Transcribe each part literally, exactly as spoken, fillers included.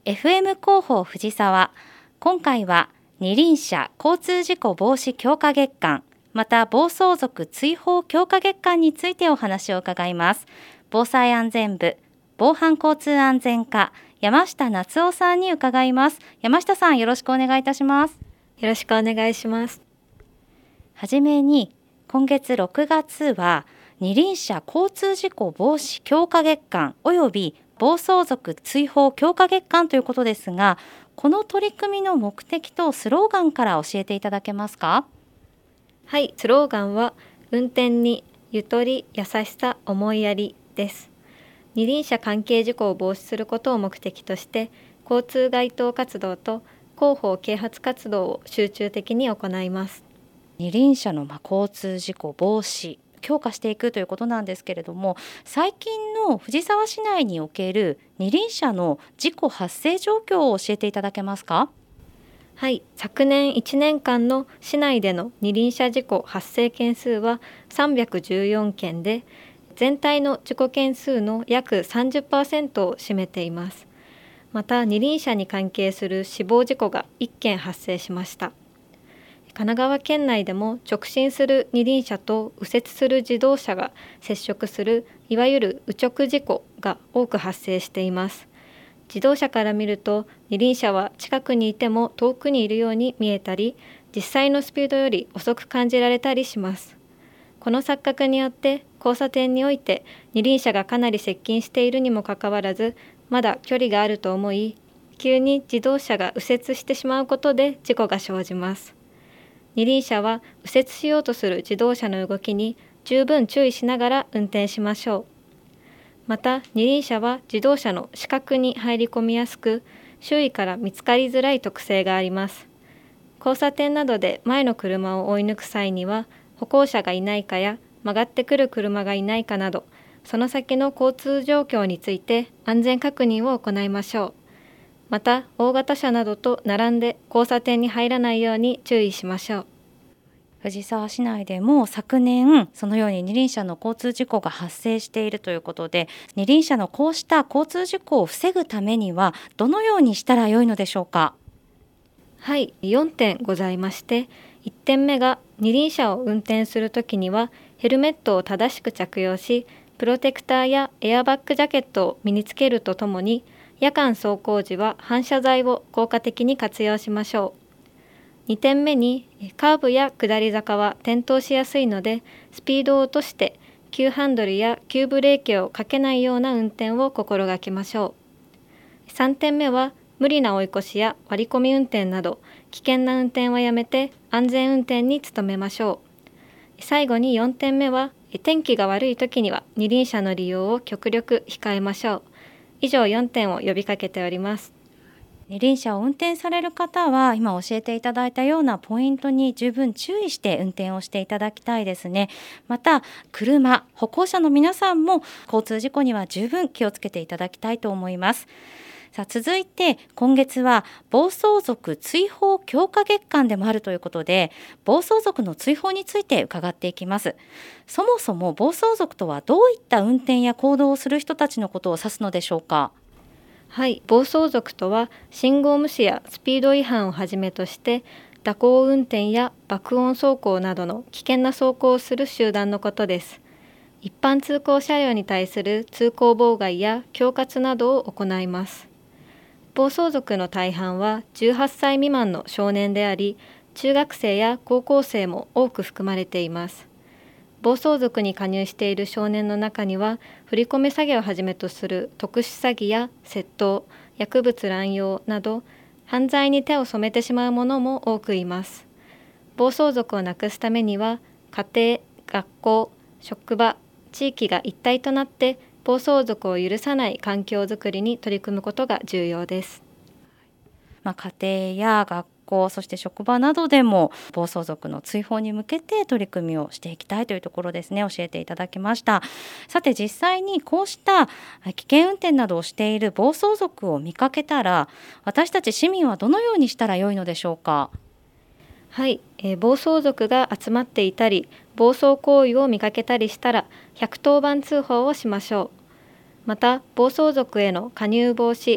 エフエム 広報藤沢。今回は二輪車交通事故防止強化月間、また暴走族追放強化月間についてお話を伺います。防災安全部防犯交通安全課山下夏夫さんに伺います。山下さん、よろしくお願いいたします。 よろしくお願いします。 はじめに、今月ろくがつは二輪車交通事故防止強化月間および暴走族追放強化月間ということですが、この取り組みの目的とスローガンから教えていただけますか？ はい、スローガンは運転にゆとり、優しさ、思いやりです。二輪車関係事故を防止することを目的として、交通街頭活動と広報啓発活動を集中的に行います。 二輪車のまあ交通事故防止強化していくということなんですけれども、最近の藤沢市内における二輪車の事故発生状況を教えていただけますか？ はい、昨年いちねんかんの市内での二輪車事故発生件数はさんびゃくじゅうよんけんで、全体の事故件数の約 さんじゅっパーセント を占めています。また二輪車に関係する死亡事故がいっけん発生しました。神奈川県内でも直進する二輪車と右折する自動車が接触するいわゆる右直事故が多く発生しています。自動車から見ると二輪車は近くにいても遠くにいるように見えたり、実際のスピードより遅く感じられたりします。この錯覚によって交差点において二輪車がかなり接近しているにもかかわらず、まだ距離があると思い、急に自動車が右折してしまうことで事故が生じます。二輪車は右折しようとする自動車の動きに十分注意しながら運転しましょう。また二輪車は自動車の死角に入り込みやすく、周囲から見つかりづらい特性があります。交差点などで前の車を追い抜く際には、歩行者がいないかや曲がってくる車がいないかなど、その先の交通状況について安全確認を行いましょう。また大型車などと並んで交差点に入らないように注意しましょう。 藤沢市内でも昨年そのように二輪車の交通事故が発生しているということで、二輪車のこうした交通事故を防ぐためにはどのようにしたらよいのでしょうか？ はい、よんてんございまして、いってんめが二輪車を運転するときにはヘルメットを正しく着用し、プロテクターやエアバッグジャケットを身につけるとともに、夜間走行時は反射材を効果的に活用しましょう。にてんめに、カーブや下り坂は転倒しやすいので、スピードを落として急ハンドルや急ブレーキをかけないような運転を心がけましょう。さんてんめは、無理な追い越しや割り込み運転など危険な運転はやめて安全運転に努めましょう。最後によんてんめは、天気が悪い時には二輪車の利用を極力控えましょう。以上よんてんを呼びかけております。 二輪車を運転される方は今教えていただいたようなポイントに十分注意して運転をしていただきたいですね。また車、歩行者の皆さんも交通事故には十分気をつけていただきたいと思います。さあ、続いて今月は暴走族追放強化月間でもあるということで、暴走族の追放について伺っていきます。そもそも暴走族とはどういった運転や行動をする人たちのことを指すのでしょうか？ はい、暴走族とは信号無視やスピード違反をはじめとして蛇行運転や爆音走行などの危険な走行をする集団のことです。一般通行車両に対する通行妨害や恐喝などを行います。暴走族の大半はじゅうはっさい未満の少年であり、中学生や高校生も多く含まれています。暴走族に加入している少年の中には、振り込め詐欺をはじめとする特殊詐欺や窃盗、薬物乱用など犯罪に手を染めてしまう者も多くいます。暴走族をなくすためには、家庭、学校、職場、地域が一体となって暴走族を許さない環境づくりに取り組むことが重要です。 まあ、家庭や学校、そして職場などでも暴走族の追放に向けて取り組みをしていきたいというところですね。教えていただきました。さて、実際にこうした危険運転などをしている暴走族を見かけたら、私たち市民はどのようにしたらよいのでしょうか？ はい、えー、暴走族が集まっていたり、暴走行為を見かけたりしたらひゃくとおばん通報をしましょう。また、暴走族への加入防止、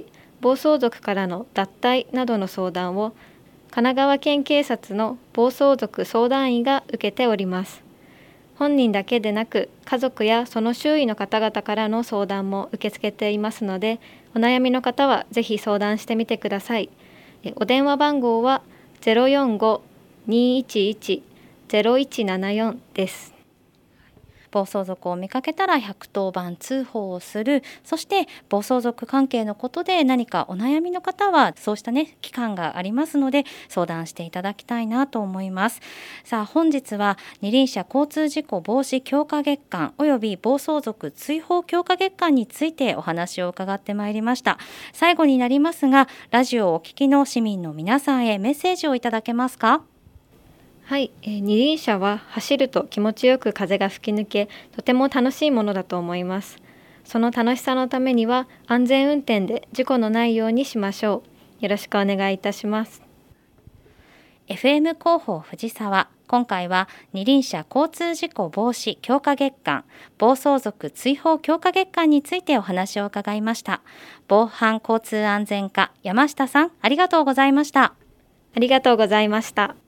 暴走族からの脱退などの相談を神奈川県警察の暴走族相談員が受けております。本人だけでなく家族やその周囲の方々からの相談も受け付けていますので、お悩みの方はぜひ相談してみてください。お電話番号は ゼロよんご にーいちいち ゼロいちななよん です。 暴走族を見かけたらひゃくとおばん通報をする。そして暴走族関係のことで何かお悩みの方はそうしたね機関がありますので相談していただきたいなと思います。さあ本日は二輪車交通事故防止強化月間および暴走族追放強化月間についてお話を伺ってまいりました。最後になりますがラジオをお聞きの市民の皆さんへメッセージをいただけますか？ はい、えー、二輪車は走ると気持ちよく風が吹き抜け、とても楽しいものだと思います。その楽しさのためには安全運転で事故のないようにしましょう。よろしくお願いいたします。 エフエム 広報藤沢、今回は二輪車交通事故防止強化月間、暴走族追放強化月間についてお話を伺いました。防犯交通安全課山下さん、ありがとうございました。 ありがとうございました。